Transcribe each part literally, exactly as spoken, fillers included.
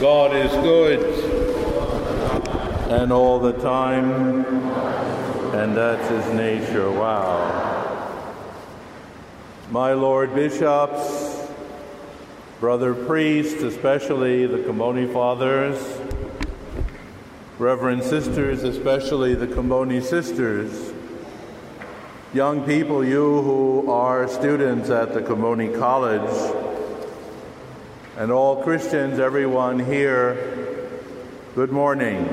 God is good, and all the time, and that's his nature. Wow. My Lord Bishops, brother priests, especially the Comboni Fathers, Reverend Sisters, especially the Comboni Sisters, young people, you who are students at the Comboni College, and all Christians, everyone here, good morning.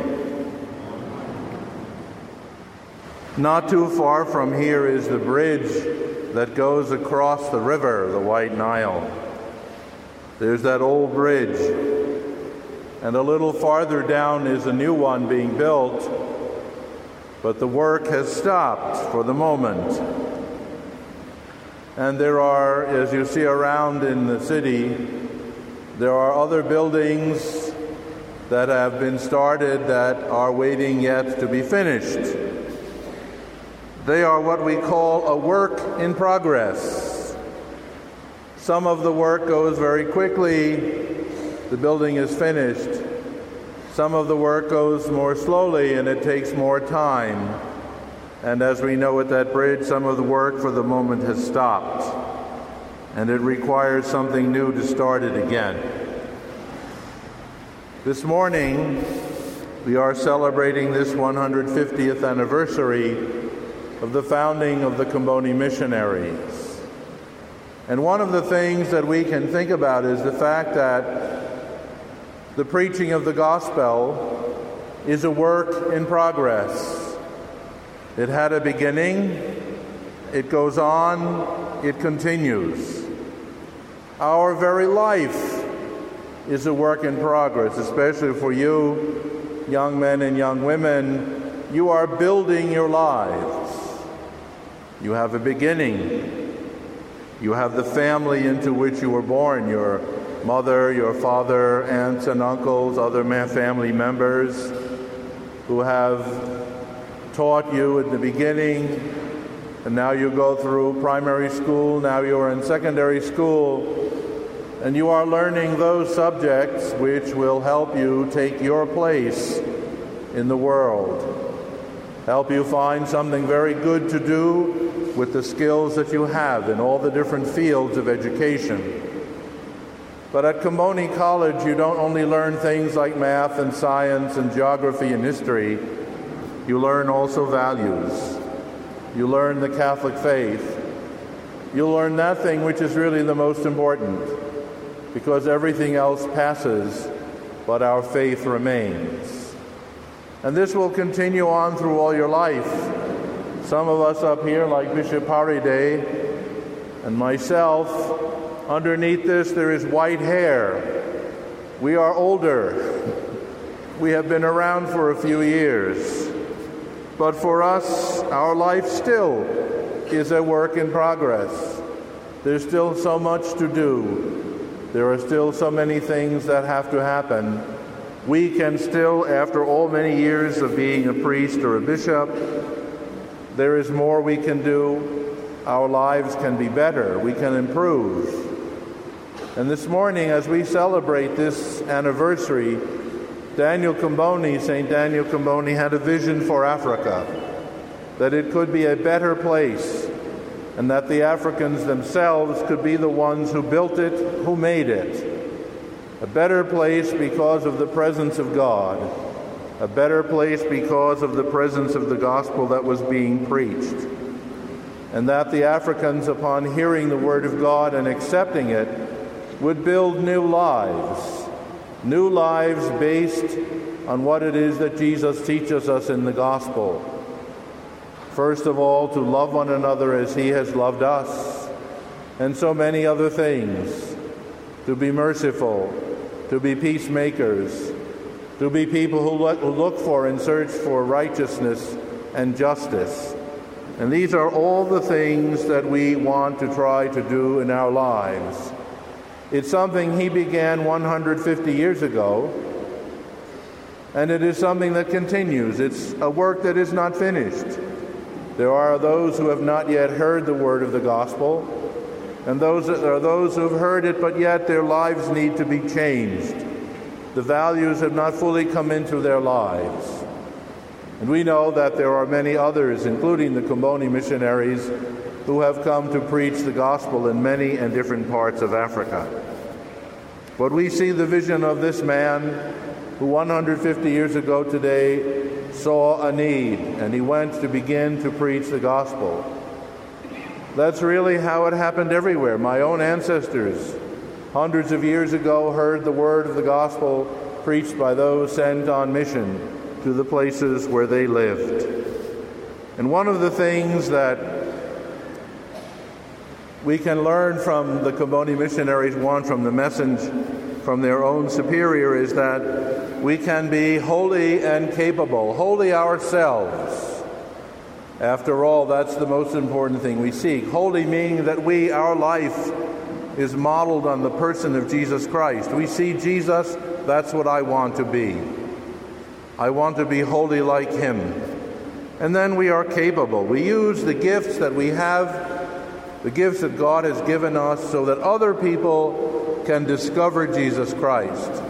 Not too far from here is the bridge that goes across the river, the White Nile. There's that old bridge, and a little farther down is a new one being built, but the work has stopped for the moment. And there are, as you see around in the city, there are other buildings that have been started that are waiting yet to be finished. They are what we call a work in progress. Some of the work goes very quickly. The building is finished. Some of the work goes more slowly and it takes more time. And as we know at that bridge, some of the work for the moment has stopped. And it requires something new to start it again. This morning, we are celebrating this one hundred fiftieth anniversary of the founding of the Comboni Missionaries. And one of the things that we can think about is the fact that the preaching of the gospel is a work in progress. It had a beginning, it goes on, it continues. Our very life is a work in progress, especially for you, young men and young women. You are building your lives. You have a beginning. You have the family into which you were born, your mother, your father, aunts and uncles, other family members who have taught you at the beginning, and now you go through primary school, now you're in secondary school, and you are learning those subjects which will help you take your place in the world, help you find something very good to do with the skills that you have in all the different fields of education. But at Comboni College, you don't only learn things like math and science and geography and history, you learn also values. You learn the Catholic faith. You learn that thing which is really the most important, because everything else passes, but our faith remains. And this will continue on through all your life. Some of us up here, like Bishop Haride and myself, underneath this there is white hair. We are older. We have been around for a few years. But for us, our life still is a work in progress. There's still so much to do. There are still so many things that have to happen. We can still, after all many years of being a priest or a bishop, there is more we can do. Our lives can be better. We can improve. And this morning, as we celebrate this anniversary, Daniel Comboni, Saint Daniel Comboni, had a vision for Africa, that it could be a better place, and that the Africans themselves could be the ones who built it, who made it. A better place because of the presence of God, a better place because of the presence of the gospel that was being preached, and that the Africans, upon hearing the word of God and accepting it, would build new lives, new lives based on what it is that Jesus teaches us in the gospel. First of all, to love one another as he has loved us, and so many other things. To be merciful, to be peacemakers, to be people who look, who look for and search for righteousness and justice. And these are all the things that we want to try to do in our lives. It's something he began one hundred fifty years ago, and it is something that continues. It's a work that is not finished. There are those who have not yet heard the word of the gospel, and those are those who have heard it, but yet their lives need to be changed. The values have not fully come into their lives. And we know that there are many others, including the Comboni missionaries, who have come to preach the gospel in many and different parts of Africa. But we see the vision of this man who one hundred fifty years ago today saw a need, and he went to begin to preach the gospel. That's really how it happened everywhere. My own ancestors, hundreds of years ago, heard the word of the gospel preached by those sent on mission to the places where they lived. And one of the things that we can learn from the Comboni missionaries, one from the message from their own superior, is that we can be holy and capable, holy ourselves. After all, that's the most important thing we seek. Holy meaning that we, our life, is modeled on the person of Jesus Christ. We see Jesus, that's what I want to be. I want to be holy like him. And then we are capable. We use the gifts that we have, the gifts that God has given us, so that other people can discover Jesus Christ.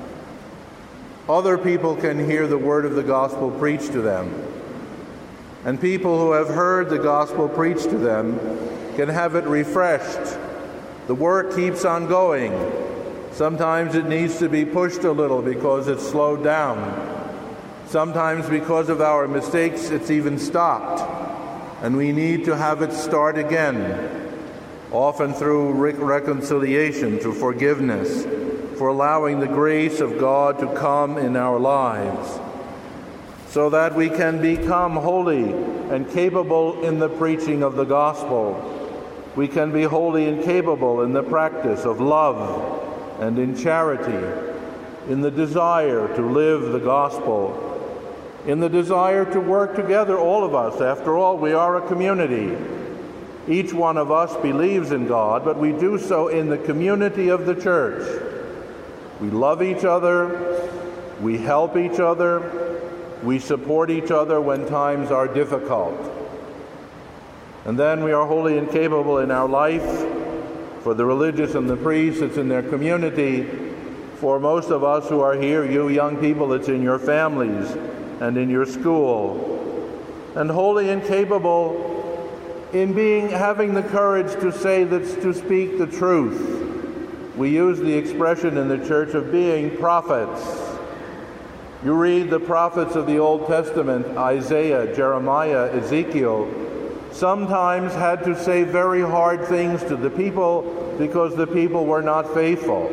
Other people can hear the word of the gospel preached to them. And people who have heard the gospel preached to them can have it refreshed. The work keeps on going. Sometimes it needs to be pushed a little because it's slowed down. Sometimes because of our mistakes it's even stopped. And we need to have it start again, often through re- reconciliation, through forgiveness, for allowing the grace of God to come in our lives, so that we can become holy and capable in the preaching of the gospel. We can be holy and capable in the practice of love and in charity, in the desire to live the gospel, in the desire to work together, all of us. After all, we are a community. Each one of us believes in God, but we do so in the community of the church. We love each other, we help each other, we support each other when times are difficult. And then we are holy and capable in our life. For the religious and the priests, it's in their community. For most of us who are here, you young people, it's in your families and in your school. And holy and capable in being, having the courage to say that, to speak the truth. We use the expression in the church of being prophets. You read the prophets of the Old Testament, Isaiah, Jeremiah, Ezekiel, sometimes had to say very hard things to the people because the people were not faithful.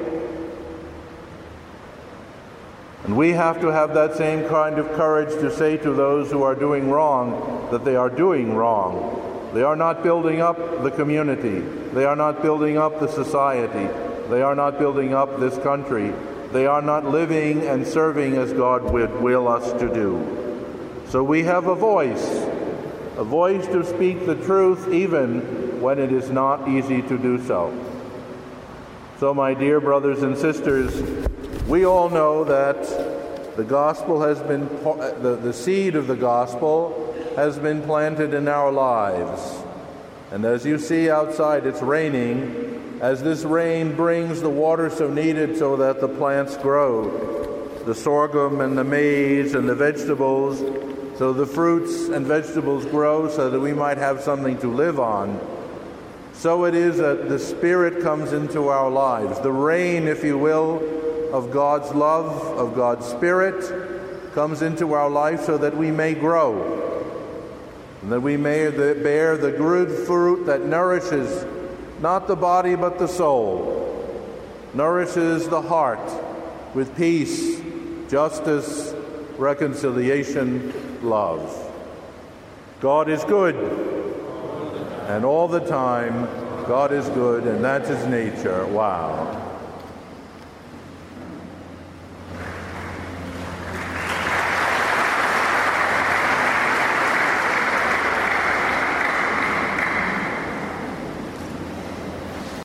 And we have to have that same kind of courage to say to those who are doing wrong that they are doing wrong. They are not building up the community. They are not building up the society. They are not building up this country. They are not living and serving as God would will us to do. So we have a voice, a voice to speak the truth even when it is not easy to do so. So, my dear brothers and sisters, we all know that the gospel has been, the, the seed of the gospel has been planted in our lives. And as you see outside, it's raining. As this rain brings the water so needed so that the plants grow, the sorghum and the maize and the vegetables, so the fruits and vegetables grow so that we might have something to live on. So it is that the Spirit comes into our lives. The rain, if you will, of God's love, of God's Spirit, comes into our life so that we may grow, and that we may bear the good fruit that nourishes not the body but the soul, nourishes the heart with peace, justice, reconciliation, love. God is good, and all the time God is good, and that's his nature. Wow.